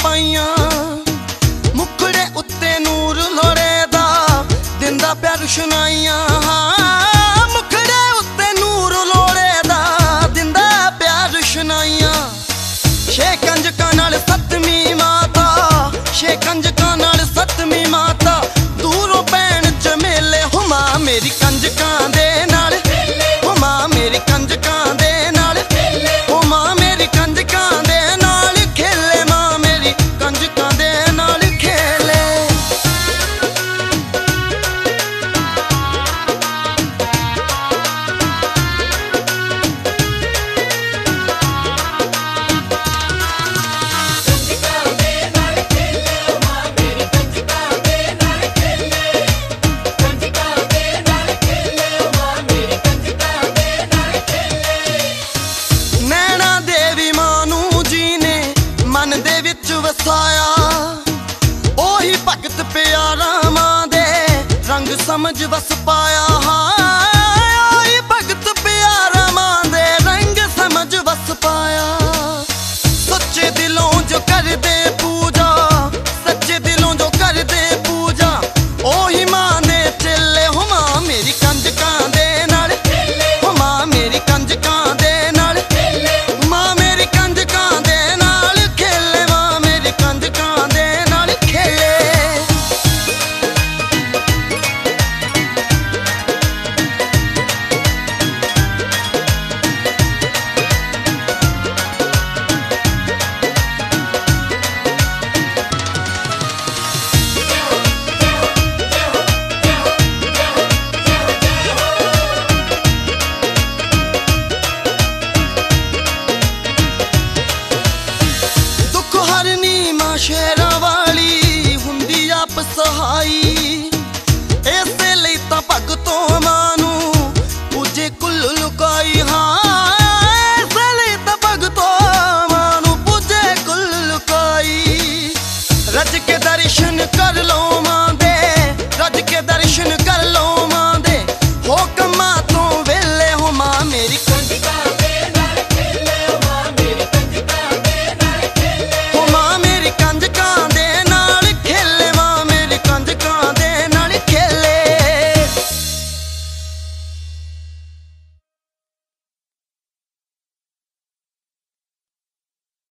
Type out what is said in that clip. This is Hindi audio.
पाइया मुखड़े उत्ते नूर लोड़े दा दिंदा प्यार सुनाइया मुखड़े उत्ते नूर लोड़े दा दिंदा प्यार सुनाइया छे कंजकां नाल सतवीं माता छे कंजकां नाल सतवीं माता दूरों पैण चमेले हो मां मेरी कंजकां दे नाल हो मां मेरी कंजकां दे नाल हो मां मेरी कंजकां दे नाल खेले मां मेरी कंजकां दे नाल खेले। वसाया ओही भगत प्यारा मां दे रंग समझ वस पाया ओही भगत प्यारा मां दे रंग समझ वस पाया सच्चे दिलों जो कर दे पूजा सच्चे दिलों जो कर दे पूजा ओही मां दे चेले हो मां मेरी कंजकां दे नाल हो मां मेरी कंजकां दे नाल मां मेरी कंजकां दे शेरा वाली हुंदी आप सहाई इसे लई तां भगतों मानू पूजे कुल लुकाई इसे लई तां भगतों मानू पूजे कुल लुकाई रज के दर